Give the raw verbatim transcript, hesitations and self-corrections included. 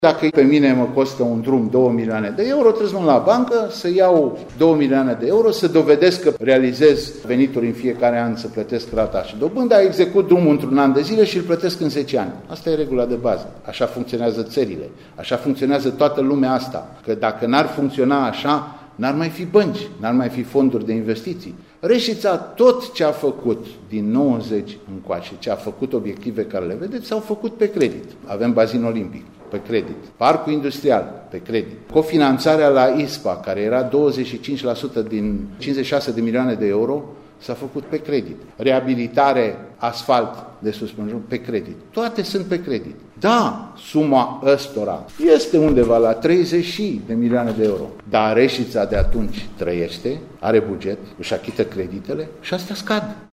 Dacă pe mine mă costă un drum două milioane de euro, trebuie să mă la bancă, să iau două milioane de euro, să dovedesc că realizez venituri în fiecare an, să plătesc rata și dobânda, execut drumul într-un an de zile și îl plătesc în zece ani. Asta e regula de bază. Așa funcționează țările. Așa funcționează toată lumea asta. Că dacă n-ar funcționa așa, n-ar mai fi bănci, n-ar mai fi fonduri de investiții. Reșița, tot ce a făcut din nouăzeci încoace, ce a făcut obiective care le vedeți, s-au făcut pe credit. Avem bazin olimpic, pe credit. Parcul industrial, pe credit. Cofinanțarea la I S P A, care era douăzeci și cinci la sută din cincizeci și șase de milioane de euro, s-a făcut pe credit. Reabilitare, asfalt de sus până pe credit. Toate sunt pe credit. Da, suma ăstora este undeva la treizeci de milioane de euro. Dar Reșița de atunci trăiește, are buget, își achită creditele și astea scad.